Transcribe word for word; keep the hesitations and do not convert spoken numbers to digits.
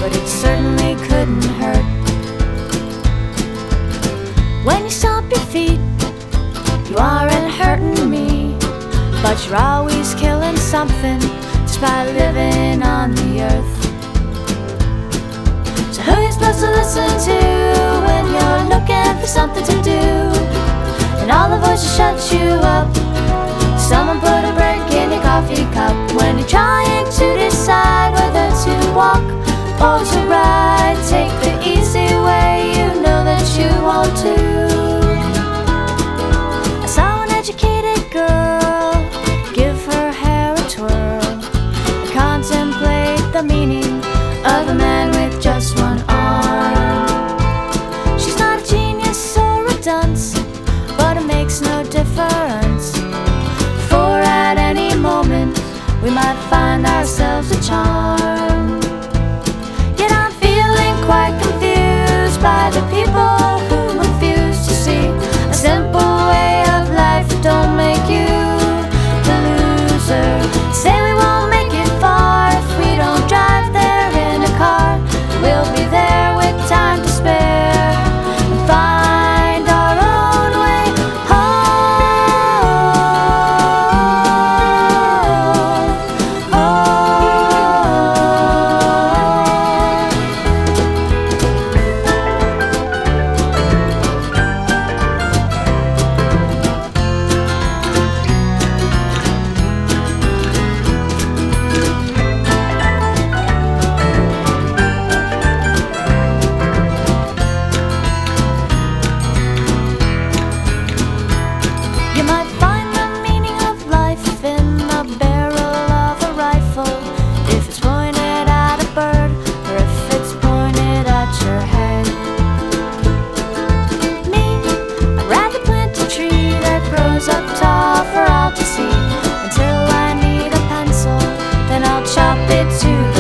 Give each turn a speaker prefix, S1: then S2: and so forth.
S1: but it certainly couldn't hurt. When you stomp your feet, you aren't hurting me, but you're always killing something just by living on the earth. So who are you supposed to listen to when you're looking for something to do, and all the voices shut you up? Someone put a break in your coffee cup when you're trying to decide whether to walk or to ride. Take the easy way, you know that you want to. I saw an educated girl give her hair a twirl and contemplate the meaning of a man with just one arm. She's not a genius or a dunce, but it makes no difference, for at any moment we might find ourselves a charm. Yet I'm feeling quite confused by the people who refuse to see a simple way of life don't make you the loser. Say we won't make it far if we don't drive there in a car. We'll be there with time to spare and find our own way home. You might find the meaning of life in the barrel of a rifle, if it's pointed at a bird or if it's pointed at your head. Me, I'd rather plant a tree that grows up tall for all to see until I need a pencil, then I'll chop it to